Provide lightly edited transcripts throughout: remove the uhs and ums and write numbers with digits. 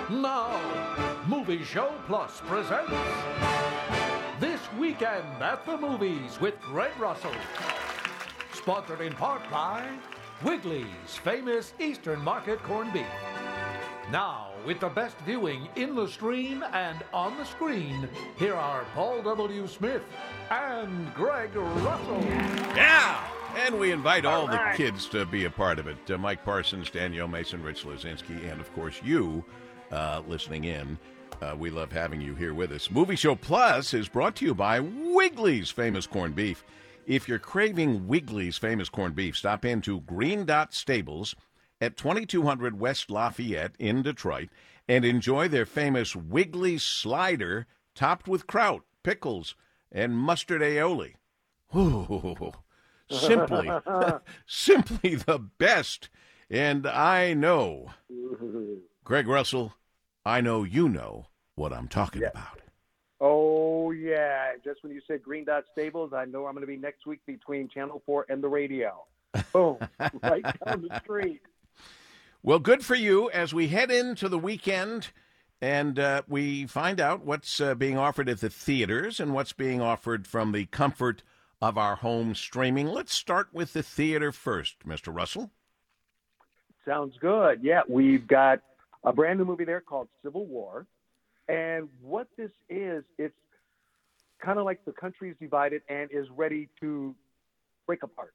Now, Movie Show Plus presents This Weekend at the Movies with Greg Russell. Sponsored in part by Wiggly's famous Eastern Market corned beef. Now, with the best viewing in the stream and on the screen, here are Paul W. Smith and Greg Russell. Yeah! And we invite all the kids to be a part of it. Mike Parsons, Danielle Mason, Rich Lazinski, and, of course, you listening in. We love having you here with us. Movie Show Plus is brought to you by Wiggly's famous corned beef. If you're craving Wiggly's famous corned beef, stop into Green Dot Stables at 2200 West Lafayette in Detroit and enjoy their famous Wiggly's slider topped with kraut, pickles, and mustard aioli. Ooh, simply the best. And I know, Greg Russell, I know you know what I'm talking about. Oh, yeah. Just when you said Green Dot Stables, I know I'm going to be next week between Channel 4 and the radio. Boom. Right down the street. Well, good for you as we head into the weekend and we find out what's being offered at the theaters and what's being offered from the comfort of our home streaming. Let's start with the theater first, Mr. Russell. Sounds good. Yeah, we've got a brand new movie there called Civil War. And what this is, it's kind of like the country's divided and is ready to break apart.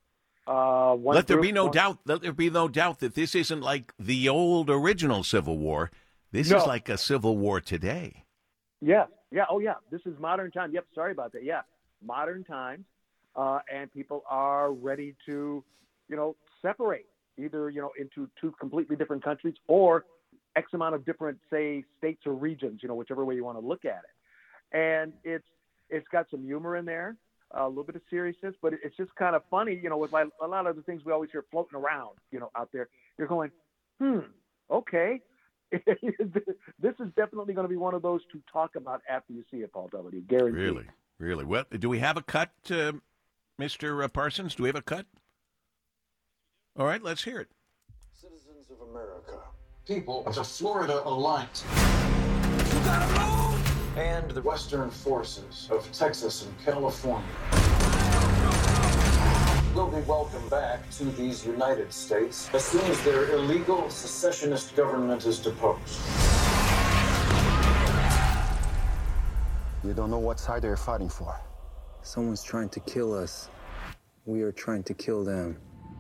Let there be no doubt that this isn't like the old original Civil War. This is like a Civil War today. Yeah. Yeah. Oh, yeah. This is modern time. Yep. Sorry about that. Yeah. Modern times. And people are ready to, separate either, into two completely different countries or X amount of different, say, states or regions, whichever way you want to look at it. And it's got some humor in there, a little bit of seriousness, but it's just kind of funny, with like a lot of the things we always hear floating around, out there. You're going, okay. This is definitely going to be one of those to talk about after you see it, Paul W. Guaranteed. Really. Well, do we have a cut, Mr. Parsons? Do we have a cut? All right, let's hear it. Citizens of America. People of the Florida Alliance. And the Western forces of Texas and California will be welcomed back to these United States as soon as their illegal secessionist government is deposed. You don't know what side they're fighting for. Someone's trying to kill us. We are trying to kill them.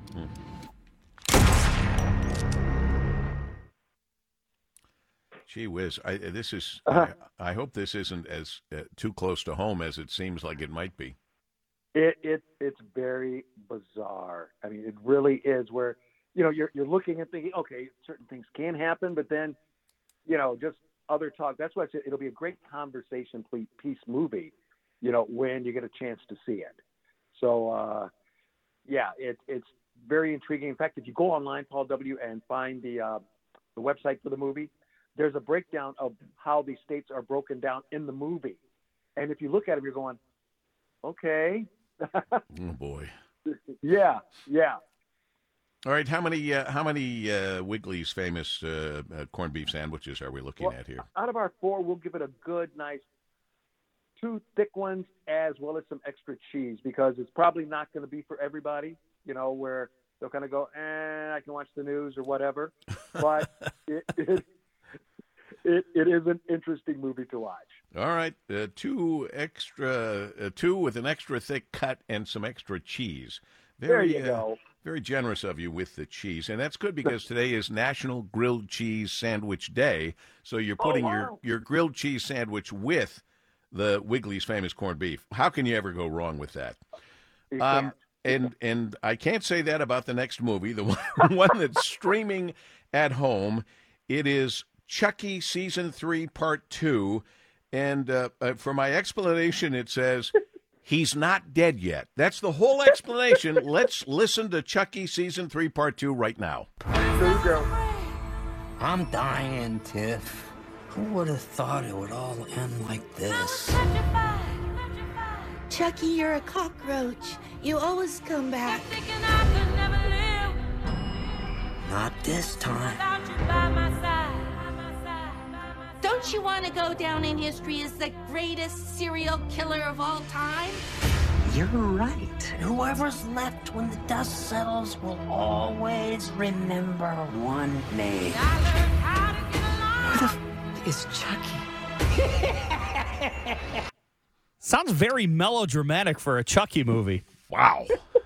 Gee whiz! I hope this isn't as too close to home as it seems like it might be. It's very bizarre. I mean, it really is. Where you're looking and thinking, okay, certain things can happen, but then just other talk. That's why I said it'll be a great conversation piece movie. When you get a chance to see it. So it's very intriguing. In fact, if you go online, Paul W., and find the website for the movie, there's a breakdown of how these states are broken down in the movie. And if you look at them, you're going, okay. Oh, boy. Yeah. All right, how many Wiggly's famous corned beef sandwiches are we looking at here? Out of our 4, we'll give it a good, nice 2 thick ones as well as some extra cheese, because it's probably not going to be for everybody, where they'll kind of go, I can watch the news or whatever. But it is an interesting movie to watch. All right, 2 with an extra thick cut and some extra cheese. There you go. Very generous of you with the cheese, and that's good because today is National Grilled Cheese Sandwich Day. So you're putting your grilled cheese sandwich with the Wiggly's famous corned beef. How can you ever go wrong with that? And I can't say that about the next movie, the one that's streaming at home. It is Chucky Season 3, Part 2. And for my explanation, it says, he's not dead yet. That's the whole explanation. Let's listen to Chucky Season 3, Part 2 right now. There you go. I'm dying, Tiff. Who would have thought it would all end like this? Chucky, you're a cockroach. You always come back. Not this time. Don't you want to go down in history as the greatest serial killer of all time? You're right. Whoever's left when the dust settles will always remember one name. I learned how to get along. Who the is Chucky? Sounds very melodramatic for a Chucky movie. Wow.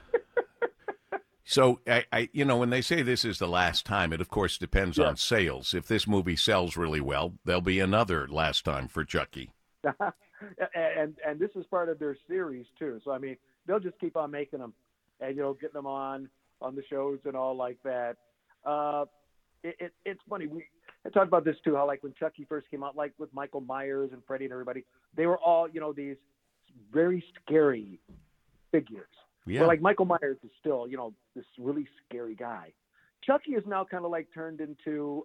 So, when they say this is the last time, it, of course, depends on sales. If this movie sells really well, there'll be another last time for Chucky. and this is part of their series, too. So, I mean, they'll just keep on making them and, getting them on the shows and all like that. It's funny. I talked about this, too, how, like, when Chucky first came out, like, with Michael Myers and Freddy and everybody, they were all, these very scary figures. Yeah. Where, like, Michael Myers is still, this really scary guy. Chucky is now kind of like turned into,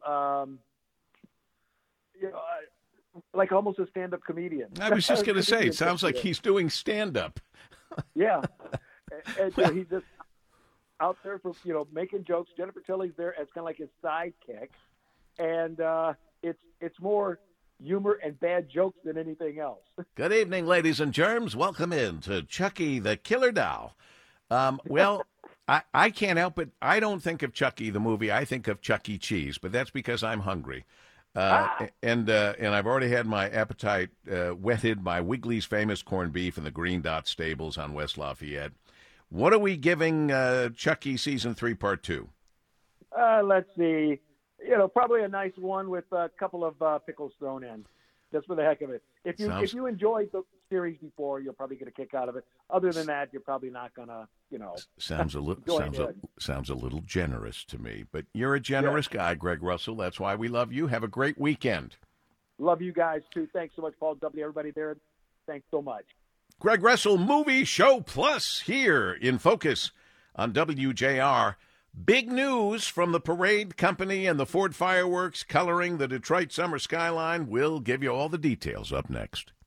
like almost a stand-up comedian. I was just going to say, it sounds like he's doing stand-up. Yeah. And he's just out there for, making jokes. Jennifer Tilly's there as kind of like his sidekick. And it's more humor and bad jokes than anything else. Good evening, ladies and germs. Welcome in to Chucky the Killer Doll. Well, I can't help it. I don't think of Chucky the movie. I think of Chuck E. Cheese, but that's because I'm hungry. And I've already had my appetite whetted by Wiggly's Famous Corned Beef in the Green Dot Stables on West Lafayette. What are we giving Chucky Season 3 Part 2? Let's see. Probably a nice one with a couple of pickles thrown in, just for the heck of it. If you enjoyed the series before, you'll probably get a kick out of it. Other than that, you're probably not gonna, Sounds a little generous to me. But you're a generous guy, Greg Russell. That's why we love you. Have a great weekend. Love you guys too. Thanks so much, Paul W. Everybody there, thanks so much. Greg Russell Movie Show Plus here in focus on WJR. Big news from the Parade Company and the Ford Fireworks coloring the Detroit summer skyline. We'll give you all the details up next.